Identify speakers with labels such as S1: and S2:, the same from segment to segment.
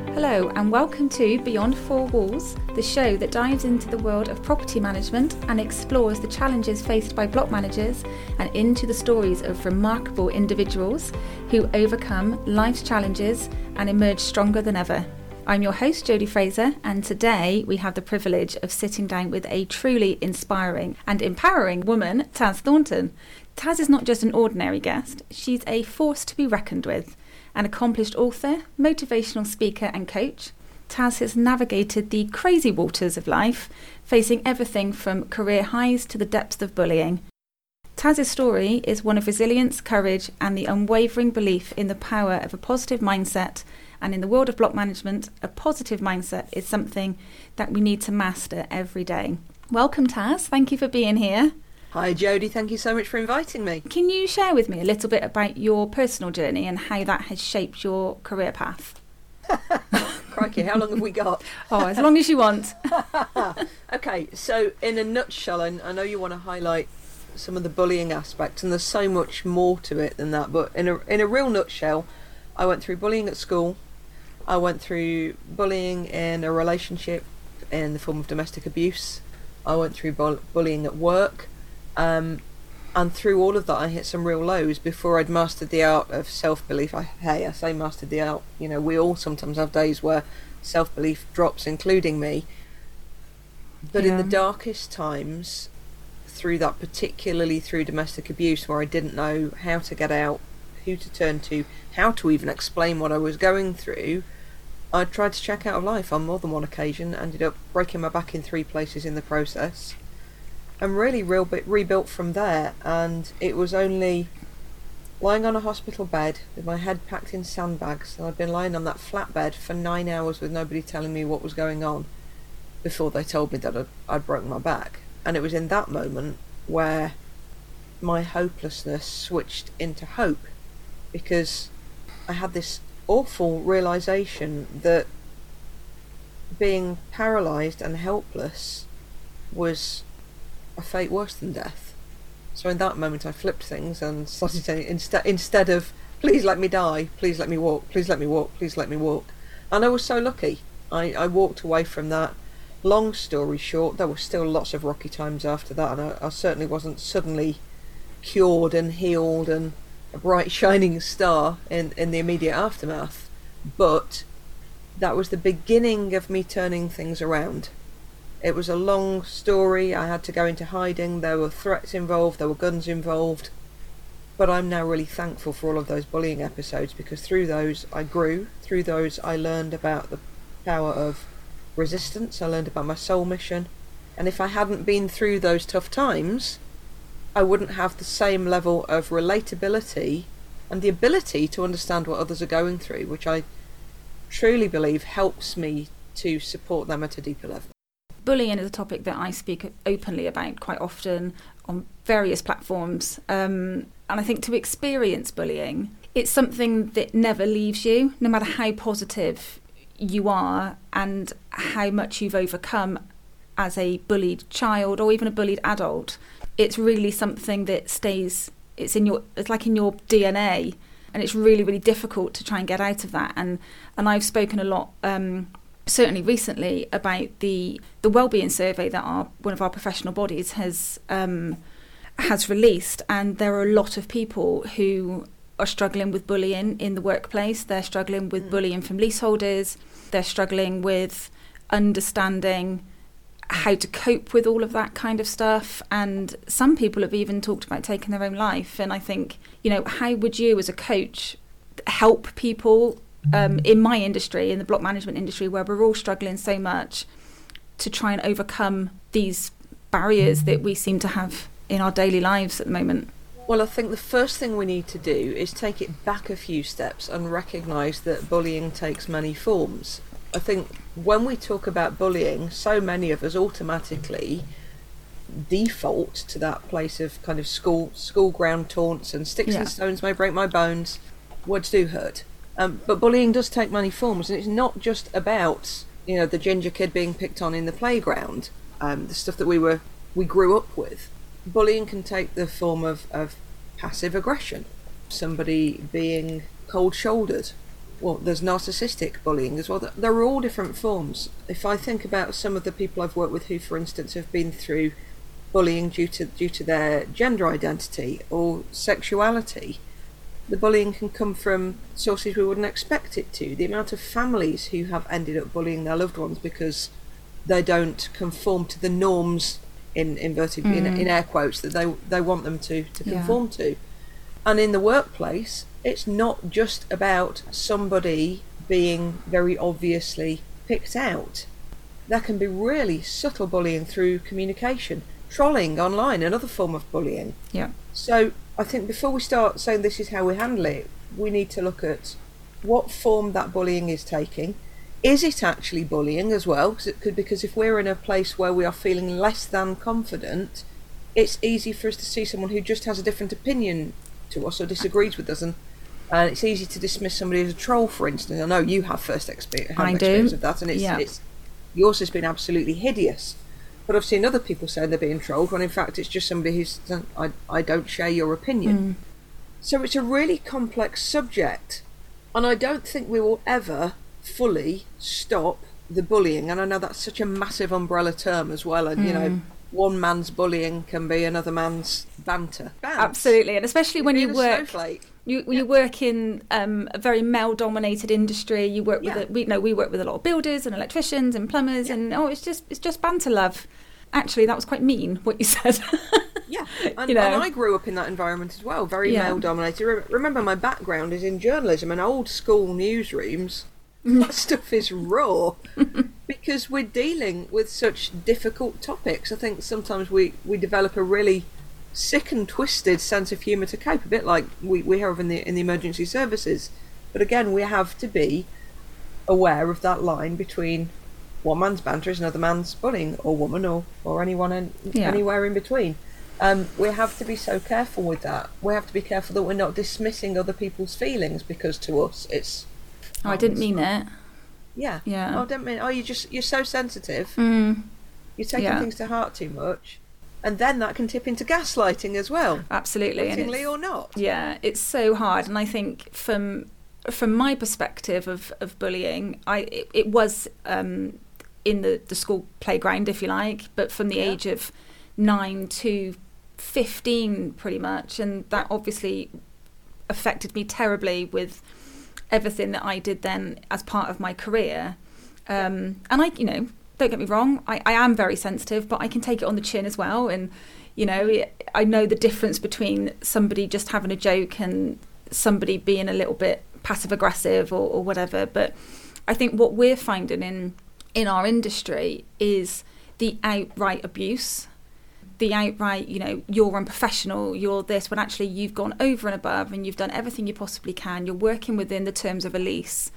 S1: Hello and welcome to Beyond Four Walls, the show that dives into the world of property management and explores the challenges faced by block managers and into the stories of remarkable individuals who overcome life's challenges and emerge stronger than ever. I'm your host, Jodie Fraser, and today we have the privilege of sitting down with a truly inspiring and empowering woman, Taz Thornton. Taz is not just an ordinary guest, she's a force to be reckoned with. An accomplished author, motivational speaker and coach, Taz has navigated the crazy waters of life, facing everything from career highs to the depths of bullying. Taz's story is one of resilience, courage and the unwavering belief in the power of a positive mindset, and in the world of block management, a positive mindset is something that we need to master every day. Welcome Taz, thank you for being here.
S2: Hi Jodie, thank you so much for inviting me.
S1: Can you share with me a little bit about your personal journey and how that has shaped your career path?
S2: Crikey, how long have we got?
S1: Oh, as long as you want.
S2: Okay, so in a nutshell, and I know you want to highlight some of the bullying aspects, and there's so much more to it than that, but in a real nutshell, I went through bullying at school, I went through bullying in a relationship in the form of domestic abuse, I went through bullying at work, and through all of that I hit some real lows before I'd mastered the art of self-belief. I say mastered the art, you know, we all sometimes have days where self-belief drops, including me, but in the darkest times, through that, particularly through domestic abuse, where I didn't know how to get out, who to turn to, how to even explain what I was going through, I tried to check out of life on more than one occasion, ended up breaking my back in 3 places in the process, and really rebuilt from there. And it was only lying on a hospital bed with my head packed in sandbags, and I'd been lying on that flat bed for 9 hours with nobody telling me what was going on before they told me that I'd broken my back. And it was in that moment where my hopelessness switched into hope, because I had this awful realisation that being paralysed and helpless was a fate worse than death. So in that moment I flipped things and started saying, instead of please let me die, please let me walk, please let me walk, please let me walk. And I was so lucky. I walked away from that. Long story short, there were still lots of rocky times after that, and I certainly wasn't suddenly cured and healed and a bright shining star in the immediate aftermath, but that was the beginning of me turning things around. It was a long story. I had to go into hiding, there were threats involved, there were guns involved, but I'm now really thankful for all of those bullying episodes, because through those I grew, through those I learned about the power of resistance, I learned about my soul mission, and if I hadn't been through those tough times, I wouldn't have the same level of relatability and the ability to understand what others are going through, which I truly believe helps me to support them at a deeper level.
S1: Bullying is a topic that I speak openly about quite often on various platforms, and I think to experience bullying, it's something that never leaves you, no matter how positive you are and how much you've overcome as a bullied child or even a bullied adult. It's really something that stays, it's like in your DNA, and it's really, really difficult to try and get out of that. And I've spoken a lot, certainly recently, about the wellbeing survey that one of our professional bodies has released, and there are a lot of people who are struggling with bullying in the workplace. They're struggling with bullying from leaseholders. They're struggling with understanding how to cope with all of that kind of stuff, and some people have even talked about taking their own life. And I think, you know, how would you as a coach help people in my industry, in the block management industry, where we're all struggling so much, to try and overcome these barriers that we seem to have in our daily lives at the moment?
S2: Well, I think the first thing we need to do is take it back a few steps and recognise that bullying takes many forms. I think when we talk about bullying, so many of us automatically default to that place of kind of school ground taunts and sticks and stones may break my bones, words do hurt. But bullying does take many forms, and it's not just about, you know, the ginger kid being picked on in the playground, the stuff that we grew up with. Bullying can take the form of passive aggression, somebody being cold-shouldered, well, there's narcissistic bullying as well. There are all different forms. If I think about some of the people I've worked with who, for instance, have been through bullying due to their gender identity or sexuality, the bullying can come from sources we wouldn't expect it to. The amount of families who have ended up bullying their loved ones because they don't conform to the norms, in inverted in air quotes, that they want them to conform to. And in the workplace, it's not just about somebody being very obviously picked out. There can be really subtle bullying through communication. Trolling online, another form of bullying.
S1: Yeah.
S2: So I think before we start saying this is how we handle it, we need to look at what form that bullying is taking. Is it actually bullying as well? Because if we're in a place where we are feeling less than confident, it's easy for us to see someone who just has a different opinion to us or disagrees with us, and it's easy to dismiss somebody as a troll, for instance. I know you have experience of that, and it's yours has been absolutely hideous. But I've seen other people saying they're being trolled when in fact it's just somebody who's I don't share your opinion. So it's a really complex subject, and I don't think we will ever fully stop the bullying. And I know that's such a massive umbrella term as well, and you know, one man's bullying can be another man's banter.
S1: Absolutely, and especially when you work. You work in a very male-dominated industry. You work with we work with a lot of builders and electricians and plumbers, and it's just banter, love. Actually, that was quite mean what you said.
S2: And I grew up in that environment as well, very male-dominated. Remember, my background is in journalism and old school newsrooms. That stuff is raw because we're dealing with such difficult topics. I think sometimes we develop a really sick and twisted sense of humour to cope, a bit like we have in the emergency services. But again, we have to be aware of that line between one man's banter is another man's bullying, or woman, or anyone anywhere in between. We have to be so careful with that. We have to be careful that we're not dismissing other people's feelings, because to us it's
S1: I didn't mean it.
S2: Yeah. Oh, I didn't mean. Oh, you're so sensitive. You're taking things to heart too much. And then that can tip into gaslighting as well.
S1: Absolutely.
S2: Wittingly or not.
S1: Yeah, it's so hard. And I think from my perspective of bullying, it was in the school playground, if you like, but from the age of 9 to 15 pretty much. And that obviously affected me terribly with everything that I did then as part of my career. And I, don't get me wrong, I am very sensitive, but I can take it on the chin as well. And, I know the difference between somebody just having a joke and somebody being a little bit passive aggressive or whatever. But I think what we're finding in our industry is the outright abuse, the outright, you're unprofessional, you're this, when actually you've gone over and above and you've done everything you possibly can. You're working within the terms of a lease,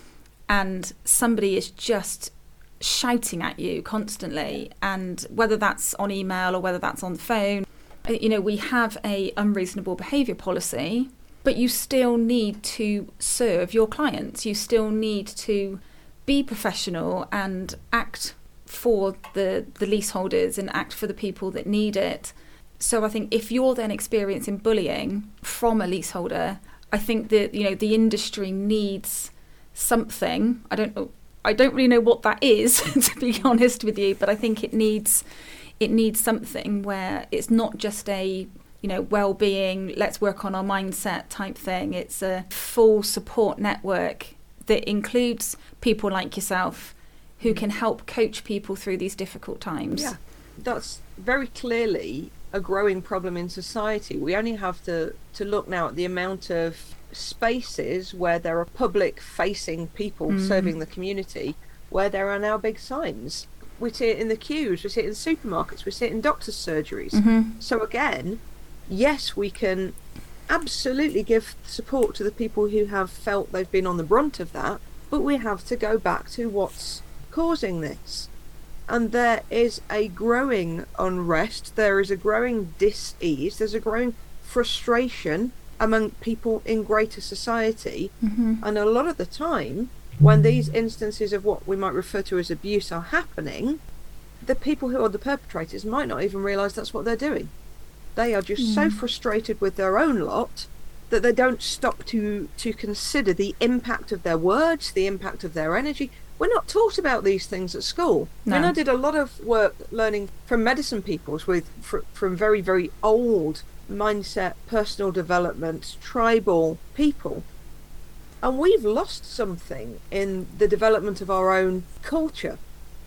S1: and somebody is just shouting at you constantly, and whether that's on email or whether that's on the phone, we have a unreasonable behaviour policy, but you still need to serve your clients. You still need to be professional and act for the leaseholders and act for the people that need it. So I think if you're then experiencing bullying from a leaseholder, I think that the industry needs something. I don't really know what that is to be honest with you, but I think it needs something where it's not just a well-being, let's work on our mindset type thing. It's a full support network that includes people like yourself who can help coach people through these difficult times.
S2: Yeah, that's very clearly a growing problem in society. We only have to look now at the amount of spaces where there are public-facing people serving the community, where there are now big signs. We see it in the queues, we see it in supermarkets, we see it in doctors' surgeries. So again, yes, we can absolutely give support to the people who have felt they've been on the brunt of that, but we have to go back to what's causing this. And there is a growing unrest, there is a growing dis-ease, there's a growing frustration among people in greater society. And a lot of the time, when these instances of what we might refer to as abuse are happening, the people who are the perpetrators might not even realise that's what they're doing. They are just so frustrated with their own lot that they don't stop to consider the impact of their words, the impact of their energy. We're not taught about these things at school.
S1: No.
S2: I did a lot of work learning from medicine peoples from very, very old mindset, personal development, tribal people. And we've lost something in the development of our own culture.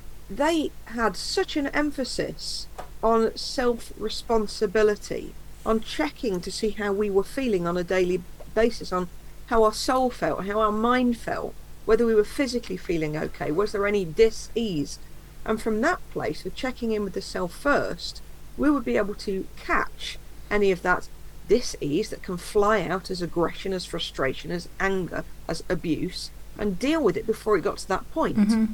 S2: They had such an emphasis on self-responsibility, on checking to see how we were feeling on a daily basis, on how our soul felt, how our mind felt, whether we were physically feeling okay, was there any dis-ease. And from that place of checking in with the self first, we would be able to catch any of that dis-ease that can fly out as aggression, as frustration, as anger, as abuse, and deal with it before it got to that point.
S1: Mm-hmm.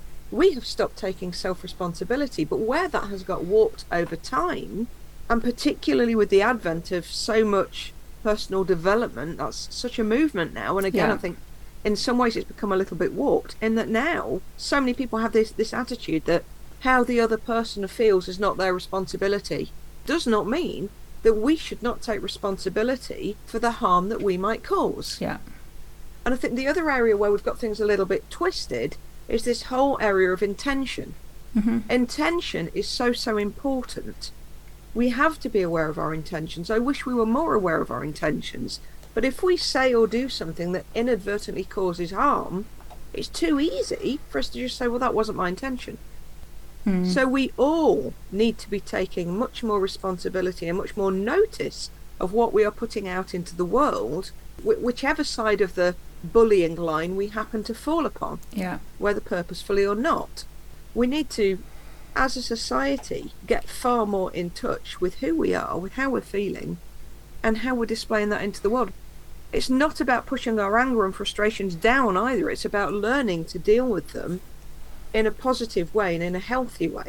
S2: We have stopped taking self-responsibility, but where that has got warped over time, and particularly with the advent of so much personal development, that's such a movement now, and again,
S1: Yeah.
S2: I think in some ways it's become a little bit warped, in that now so many people have this attitude that how the other person feels is not their responsibility. Does not mean that we should not take responsibility for the harm that we might cause.
S1: Yeah.
S2: And I think the other area where we've got things a little bit twisted is this whole area of intention.
S1: Mm-hmm.
S2: Intention is so important. We have to be aware of our intentions. I wish we were more aware of our intentions. But if we say or do something that inadvertently causes harm, it's too easy for us to just say, well, that wasn't my intention.
S1: Mm.
S2: So we all need to be taking much more responsibility and much more notice of what we are putting out into the world, whichever side of the bullying line we happen to fall upon,
S1: Yeah.
S2: whether purposefully or not. We need to, as a society, get far more in touch with who we are, with how we're feeling, and how we're displaying that into the world. It's not about pushing our anger and frustrations down either. It's about learning to deal with them in a positive way and in a healthy way.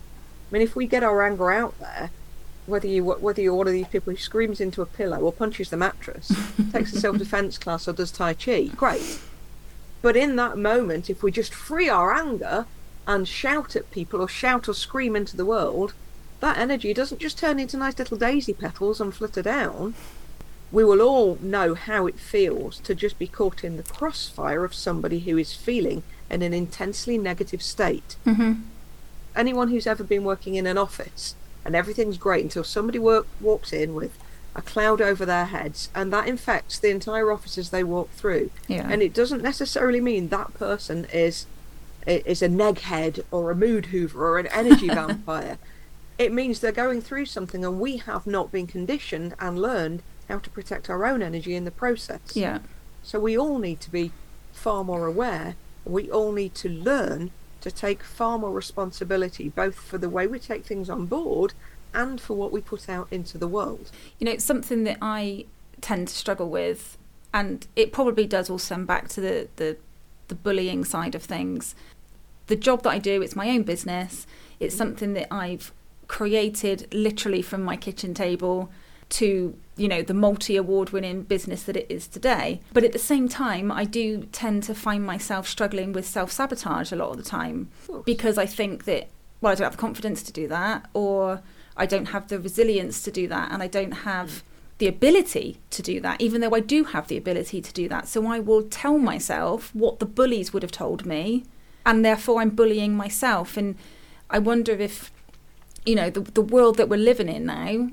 S2: I mean, if we get our anger out there, whether you're one of these people who screams into a pillow or punches the mattress, takes a self-defense class or does Tai Chi, great. But in that moment, if we just free our anger and shout at people or shout or scream into the world, that energy doesn't just turn into nice little daisy petals and flutter down. We will all know how it feels to just be caught in the crossfire of somebody who is feeling in an intensely negative state.
S1: Mm-hmm.
S2: Anyone who's ever been working in an office and everything's great until somebody walks in with a cloud over their heads, and that infects the entire office as they walk through.
S1: Yeah.
S2: And it doesn't necessarily mean that person is a neghead or a mood hoover or an energy vampire. It means they're going through something, and we have not been conditioned and learned how to protect our own energy in the process.
S1: Yeah.
S2: So we all need to be far more aware. We all need to learn to take far more responsibility, both for the way we take things on board and for what we put out into the world.
S1: You know, it's something that I tend to struggle with, and it probably does all stem back to the bullying side of things. The job that I do, it's my own business. It's something that I've created literally from my kitchen table to, you know, the multi-award winning business that it is today. But at the same time, I do tend to find myself struggling with self-sabotage a lot of the time, because I think that, well, I don't have the confidence to do that, or I don't have the resilience to do that, and I don't have the ability to do that, even though I do have the ability to do that. So I will tell myself what the bullies would have told me, and therefore I'm bullying myself. And I wonder if, you know, the world that we're living in now,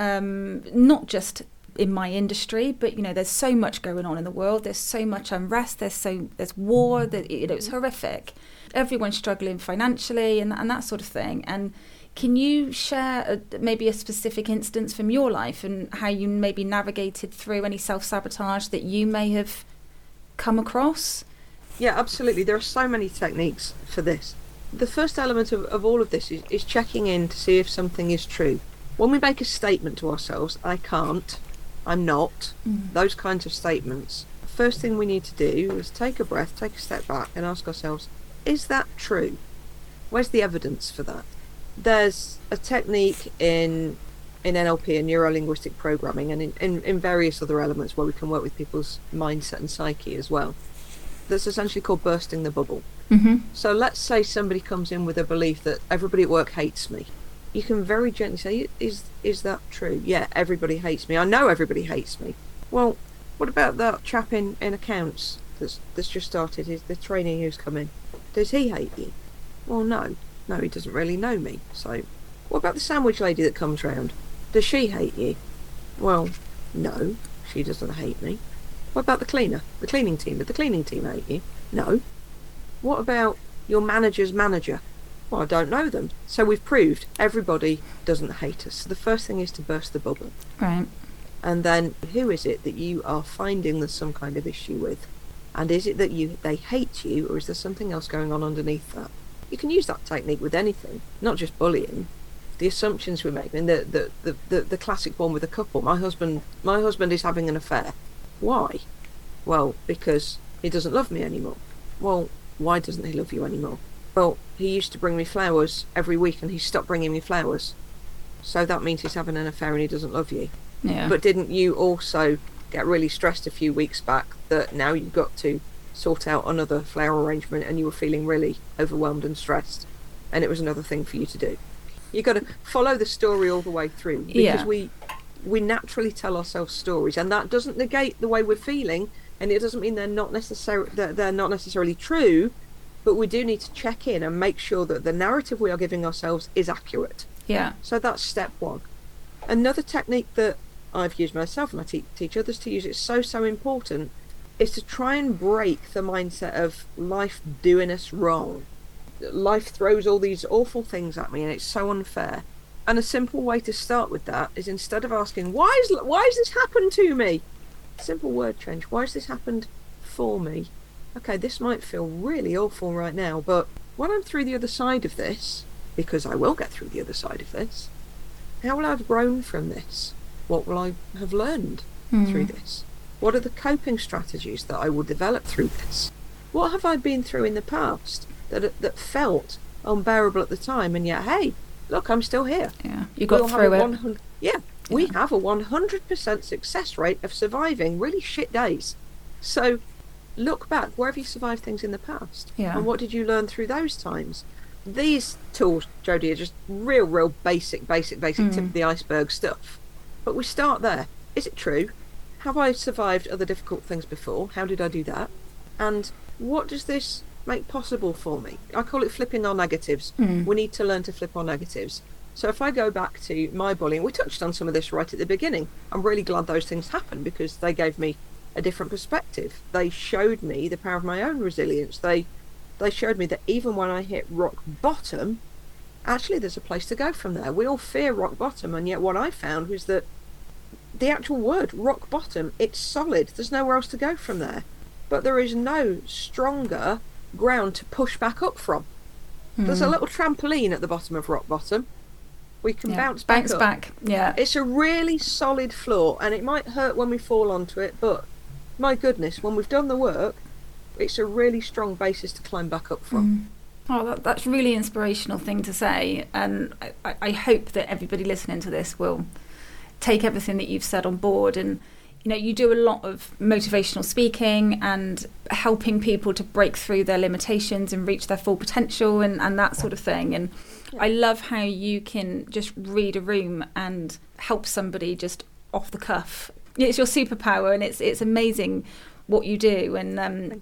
S1: not just in my industry, but, you know, there's so much going on in the world. There's so much unrest. There's war. That, you know, it's horrific. Everyone's struggling financially and that sort of thing. And can you share maybe a specific instance from your life and how you maybe navigated through any self-sabotage that you may have come across?
S2: Yeah, absolutely. There are so many techniques for this. The first element of all of this is checking in to see if something is true. When we make a statement to ourselves, I can't, I'm not, those kinds of statements, first thing we need to do is take a breath, take a step back and ask ourselves, is that true? Where's the evidence for that? There's a technique in NLP and neuro-linguistic programming and in various other elements where we can work with people's mindset and psyche as well. That's essentially called bursting the bubble.
S1: Mm-hmm.
S2: So let's say somebody comes in with a belief that everybody at work hates me. You can very gently say, is that true? Yeah, everybody hates me. I know everybody hates me. Well, what about that chap in accounts that's just started, the trainee who's come in? Does he hate you? Well, no. No, he doesn't really know me. So, what about the sandwich lady that comes round? Does she hate you? Well, no, she doesn't hate me. What about the cleaner? The cleaning team? Did the cleaning team hate you? No. What about your manager's manager? Well, I don't know them. So we've proved everybody doesn't hate us. So the first thing is to burst the bubble.
S1: Right.
S2: And then, who is it that you are finding there's some kind of issue with? And is it that they hate you, or is there something else going on underneath that? You can use that technique with anything, not just bullying. The assumptions we make. I mean, the classic one with a couple. My husband is having an affair. Why? Well, because he doesn't love me anymore. Well, why doesn't he love you anymore? Well, he used to bring me flowers every week, and he stopped bringing me flowers. So that means he's having an affair and he doesn't love you.
S1: Yeah.
S2: But didn't you also get really stressed a few weeks back that now you've got to sort out another flower arrangement and you were feeling really overwhelmed and stressed, and it was another thing for you to do? You've got to follow the story all the way through, because we naturally tell ourselves stories, and that doesn't negate the way we're feeling, and it doesn't mean they're not necessarily true, but we do need to check in and make sure that the narrative we are giving ourselves is accurate.
S1: Yeah.
S2: So that's step one. Another technique that I've used myself, and I teach others to use, it's so important, is to try and break the mindset of life doing us wrong. Life throws all these awful things at me and it's so unfair. And a simple way to start with that is, instead of asking, why has this happened to me? Simple word change. Why has this happened for me? Okay, this might feel really awful right now, but when I'm through the other side of this, because I will get through the other side of this, how will I have grown from this? What will I have learned through this? What are the coping strategies that I will develop through this? What have I been through in the past that felt unbearable at the time, and yet, hey, look, I'm still here.
S1: Yeah, you got through it.
S2: We have a 100% success rate of surviving really shit days. So look back, where have you survived things in the past?
S1: Yeah.
S2: And what did you learn through those times? These tools, Jodie, are just real basic tip of the iceberg stuff. But we start there. Is it true? Have I survived other difficult things before? How did I do that? And what does this make possible for me? I call it flipping our negatives. We need to learn to flip our negatives. So if I go back to my bullying, we touched on some of this right at the beginning. I'm really glad those things happened, because they gave me a different perspective. They showed me the power of my own resilience. They showed me that even when I hit rock bottom, actually there's a place to go from there. We all fear rock bottom, and yet what I found was that the actual word rock bottom, it's solid. There's nowhere else to go from there. But there is no stronger ground to push back up from. There's a little trampoline at the bottom of rock bottom. We can bounce back.
S1: Yeah.
S2: It's a really solid floor, and it might hurt when we fall onto it, but my goodness, when we've done the work, it's a really strong basis to climb back up from.
S1: Oh, that's a really inspirational thing to say, and I hope that everybody listening to this will take everything that you've said on board. And you do a lot of motivational speaking and helping people to break through their limitations and reach their full potential and that sort of thing. And I love how you can just read a room and help somebody just off the cuff. It's your superpower, and it's amazing what you do. And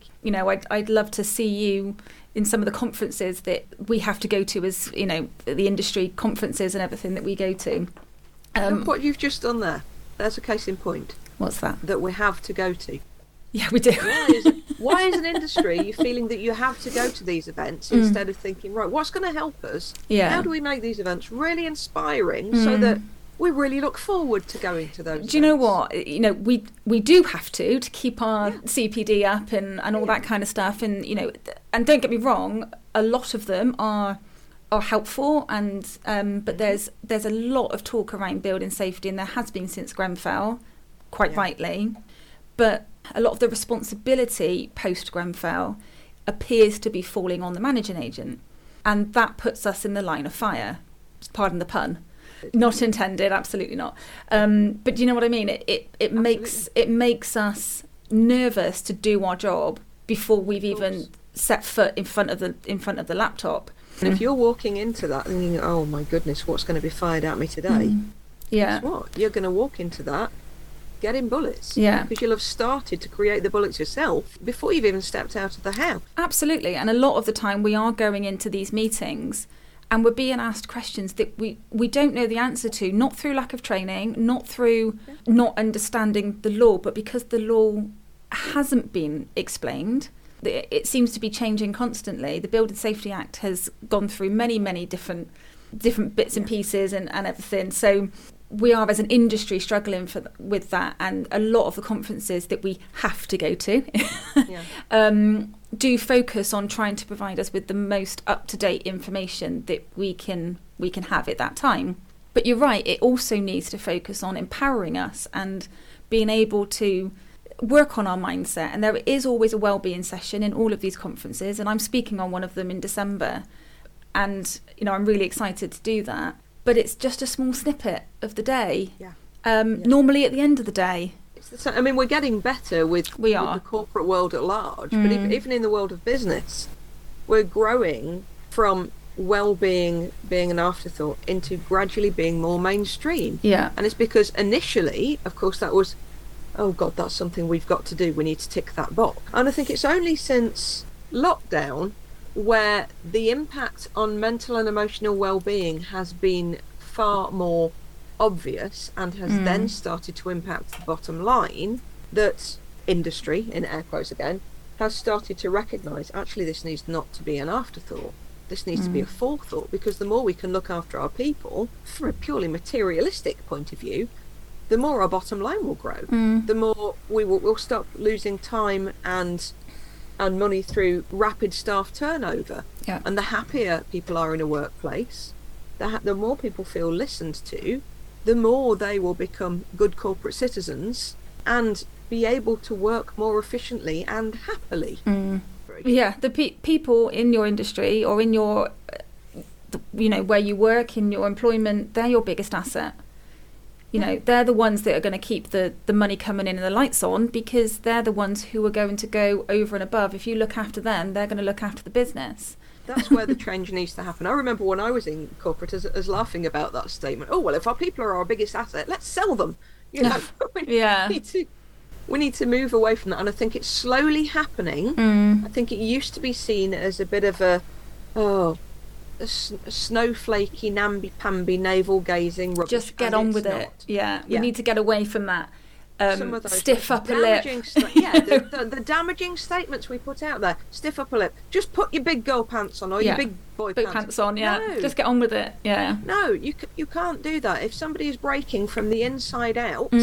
S1: I'd love to see you in some of the conferences that we have to go to, as the industry conferences and everything that we go to.
S2: Look what you've just done there. There's a case in point.
S1: What's that?
S2: That we have to go to.
S1: Yeah, we do.
S2: Why is an industry you feeling that you have to go to these events instead of thinking, right, what's going to help us?
S1: Yeah.
S2: How do we make these events really inspiring so that we really look forward to going to those events?
S1: Do you know what? We do have to keep our CPD up and all that kind of stuff. And, and don't get me wrong, a lot of them are helpful, and but there's a lot of talk around building safety, and there has been since Grenfell, quite rightly. But a lot of the responsibility post Grenfell appears to be falling on the managing agent, and that puts us in the line of fire. Pardon the pun, not intended, absolutely not. But do you know what I mean? It makes us nervous to do our job before we've even set foot in front of the laptop.
S2: And if you're walking into that thinking, oh my goodness, what's going to be fired at me today?
S1: Yeah.
S2: Guess what? You're going to walk into that getting bullets.
S1: Yeah.
S2: Because you'll have started to create the bullets yourself before you've even stepped out of the house.
S1: Absolutely. And a lot of the time we are going into these meetings and we're being asked questions that we don't know the answer to, not through lack of training, not through not understanding the law, but because the law hasn't been explained. It seems to be changing constantly. The Building Safety Act has gone through many, many different bits and pieces and everything. So we are, as an industry, struggling with that. And a lot of the conferences that we have to go to do focus on trying to provide us with the most up-to-date information that we can have at that time. But you're right, it also needs to focus on empowering us and being able to work on our mindset. And there is always a wellbeing session in all of these conferences, and I'm speaking on one of them in December. And, I'm really excited to do that. But it's just a small snippet of the day. Normally at the end of the day.
S2: We're getting better with the corporate world at large, but even in the world of business, we're growing from well-being being an afterthought into gradually being more mainstream. And it's because initially, of course, that was, oh God, that's something we've got to do. We need to tick that box. And I think it's only since lockdown where the impact on mental and emotional well-being has been far more obvious and has then started to impact the bottom line, that industry, in air quotes again, has started to recognise, actually, this needs not to be an afterthought. This needs to be a forethought, because the more we can look after our people from a purely materialistic point of view, the more our bottom line will grow. The more we'll stop losing time and money through rapid staff turnover. And the happier people are in a workplace, the more people feel listened to, the more they will become good corporate citizens and be able to work more efficiently and happily. The people in your industry or in your, where you work, in your employment, they're your biggest asset. They're the ones that are going to keep the money coming in and the lights on, because they're the ones who are going to go over and above. If you look after them, they're going to look after the business. That's where the change needs to happen. I remember when I was in corporate as laughing about that statement. Oh, well, if our people are our biggest asset, let's sell them. We need to move away from that. And I think it's slowly happening. I think it used to be seen as a bit of a snowflakey, namby-pamby, navel-gazing rubbish.
S1: Just get on with it. We need to get away from that. Stiff upper lip.
S2: The damaging statements we put out there. Stiff upper lip. Just put your big girl pants on, or your big boy pants
S1: on. No. Just get on with it.
S2: No, you can't do that. If somebody is breaking from the inside out,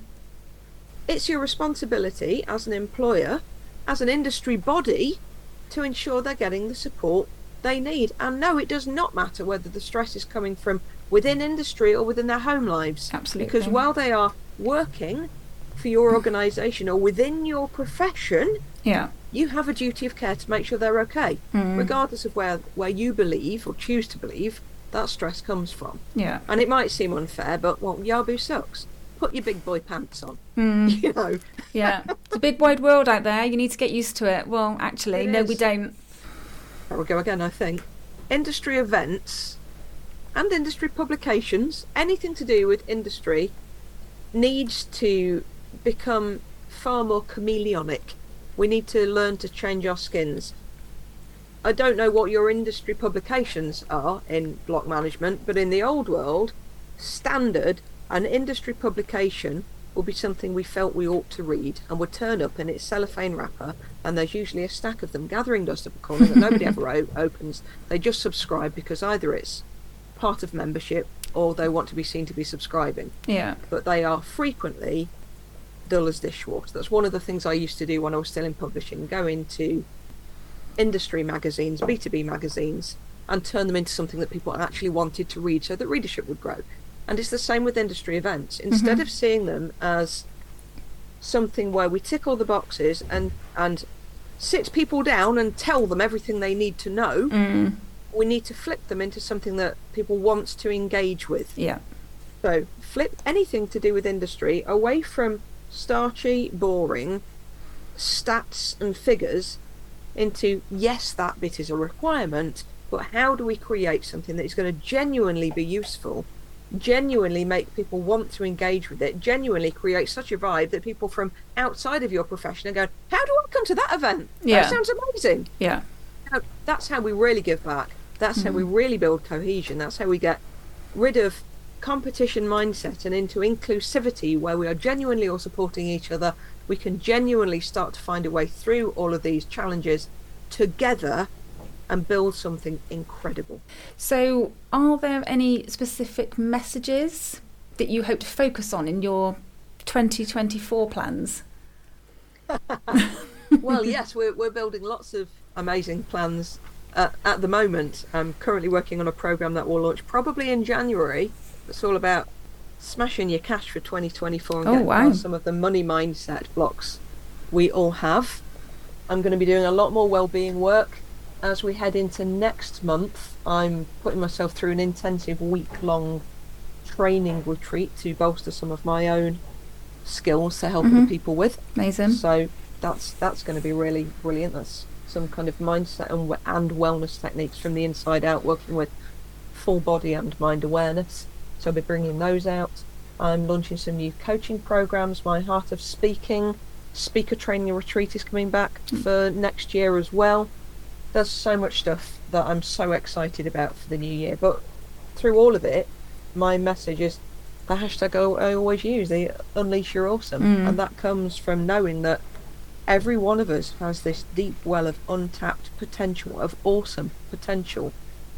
S2: it's your responsibility as an employer, as an industry body, to ensure they're getting the support they need. And no, it does not matter whether the stress is coming from within industry or within their home lives.
S1: Absolutely.
S2: Because while they are working for your organisation or within your profession, you have a duty of care to make sure they're okay, regardless of where you believe or choose to believe that stress comes from. And it might seem unfair, but Yabu sucks. Put your big boy pants on.
S1: It's a big wide world out there. You need to get used to it. Well, actually, no, we don't.
S2: There we go again, I think. Industry events and industry publications, anything to do with industry, needs to become far more chameleonic. We need to learn to change our skins. I don't know what your industry publications are in block management, but in the old world, standard, an industry publication will be something we felt we ought to read, and would turn up in its cellophane wrapper, and there's usually a stack of them gathering dust up a corner that nobody ever opens. They just subscribe because either it's part of membership or they want to be seen to be subscribing. But they are frequently dull as dishwater. That's one of the things I used to do when I was still in publishing, go into industry magazines, B2B magazines, and turn them into something that people actually wanted to read so that readership would grow. And it's the same with industry events. Instead of seeing them as something where we tick all the boxes and sit people down and tell them everything they need to know, we need to flip them into something that people want to engage with. So flip anything to do with industry away from starchy, boring stats and figures into, yes, that bit is a requirement, but how do we create something that is going to genuinely be useful genuinely make people want to engage with it, genuinely create such a vibe that people from outside of your profession are going, how do I come to that event?
S1: Yeah.
S2: That sounds amazing.
S1: Yeah.
S2: That's how we really give back. That's how we really build cohesion. That's how we get rid of competition mindset and into inclusivity, where we are genuinely all supporting each other. We can genuinely start to find a way through all of these challenges together and build something incredible.
S1: So are there any specific messages that you hope to focus on in your 2024 plans?
S2: Well, yes, we're building lots of amazing plans at the moment. I'm currently working on a program that will launch probably in January. It's all about smashing your cash for 2024 and getting past some of the money mindset blocks we all have. I'm going to be doing a lot more well-being work as we head into next month. I'm putting myself through an intensive week-long training retreat to bolster some of my own skills to help other people with.
S1: Amazing.
S2: So that's going to be really brilliant. That's some kind of mindset and wellness techniques from the inside out, working with full body and mind awareness. So I'll be bringing those out. I'm launching some new coaching programs. My Heart of Speaking speaker training retreat is coming back for next year as well. There's so much stuff that I'm so excited about for the new year. But through all of it, my message is the hashtag I always use, the unleash your awesome. And that comes from knowing that every one of us has this deep well of untapped potential, of awesome potential.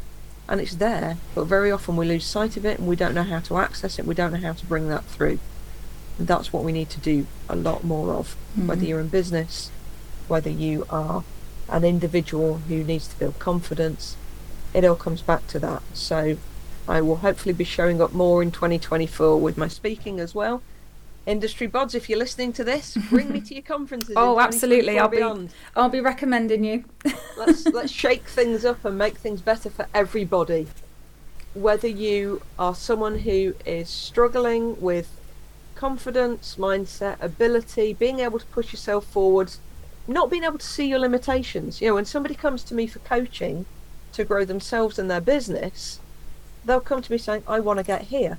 S2: And it's there, but very often we lose sight of it and we don't know how to access it, we don't know how to bring that through. And that's what we need to do a lot more of, whether you're in business, whether you are an individual who needs to build confidence, it all comes back to that. So I will hopefully be showing up more in 2024 with my speaking as well. Industry bods, if you're listening to this, bring me to your conferences.
S1: Oh, absolutely. I'll be recommending you.
S2: Let's shake things up and make things better for everybody. Whether you are someone who is struggling with confidence, mindset, ability, being able to push yourself forward, not being able to see your limitations. When somebody comes to me for coaching to grow themselves and their business, they'll come to me saying, I want to get here.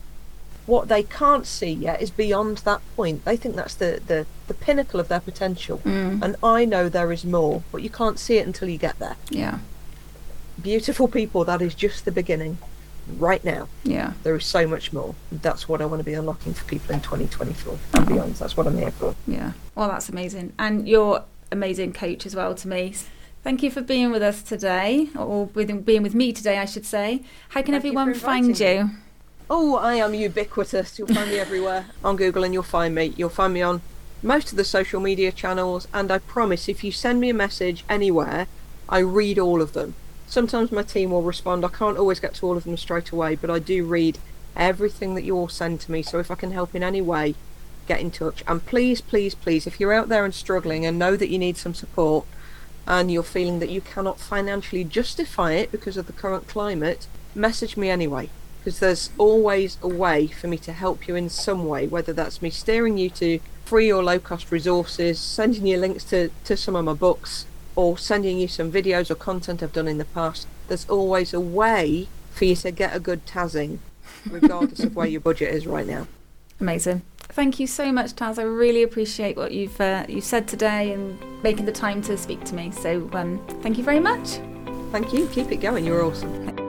S2: What they can't see yet is beyond that point. They think that's the pinnacle of their potential. And I know there is more, but you can't see it until you get there.
S1: Yeah.
S2: Beautiful people, that is just the beginning. Right now.
S1: Yeah.
S2: There is so much more. That's what I want to be unlocking for people in 2024 and beyond. That's what I'm here for.
S1: Yeah. Well, that's amazing. And you're amazing coach as well to me. Thank you for being with us today, or being with me today, I should say. How can everyone find you?
S2: Oh, I am ubiquitous. You'll find me everywhere on Google, and you'll find me. You'll find me on most of the social media channels, and I promise if you send me a message anywhere, I read all of them. Sometimes my team will respond. I can't always get to all of them straight away, but I do read everything that you all send to me. So if I can help in any way, get in touch. And please, please, please, if you're out there and struggling and know that you need some support and you're feeling that you cannot financially justify it because of the current climate, message me anyway. Because there's always a way for me to help you in some way, whether that's me steering you to free or low-cost resources, sending you links to some of my books, or sending you some videos or content I've done in the past. There's always a way for you to get a good tazzing, regardless of where your budget is right now.
S1: Amazing. Thank you so much, Taz. I really appreciate what you've said today and making the time to speak to me. So thank you very much.
S2: Thank you. Keep it going. You're awesome.